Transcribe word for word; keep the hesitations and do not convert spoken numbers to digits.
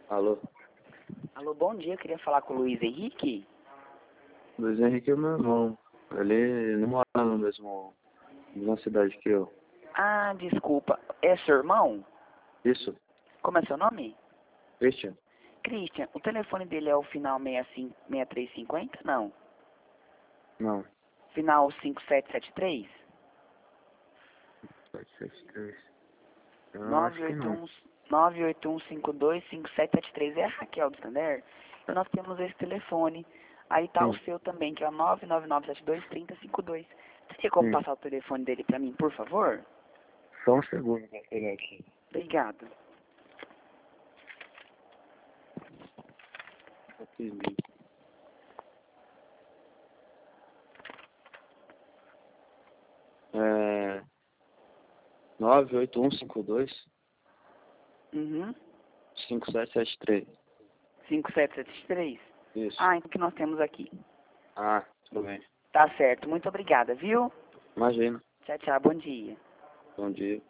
Alô? Alô, bom dia. Eu queria falar com o Luiz Henrique. Luiz Henrique é meu irmão. Ele não mora no mesmo, na mesma cidade que eu. Ah, desculpa. É seu irmão? Isso? Como é seu nome? Christian? Christian. O telefone dele é o final seis cinco, seis três cinco zero? Não. Não. Final cinco sete sete três? sete sete três. Eu acho nove que oito não. um nove oito um cinco dois cinco sete sete três. É a Raquel do Standard? E nós temos esse telefone. Aí tá o Sim. seu também, que é o nove nove nove sete dois três zero cinco dois. Teria como Sim. passar o telefone dele pra mim, por favor? Só um segundo pra pegar aqui. Obrigado. Aqui. É... nove oito um cinco dois Uhum. cinco sete sete três. cinco sete sete três? Isso. Ah, então o que nós temos aqui. Ah, tudo bem. Tá certo. Muito obrigada, viu? Imagina. Tchau, tchau. Bom dia. Bom dia.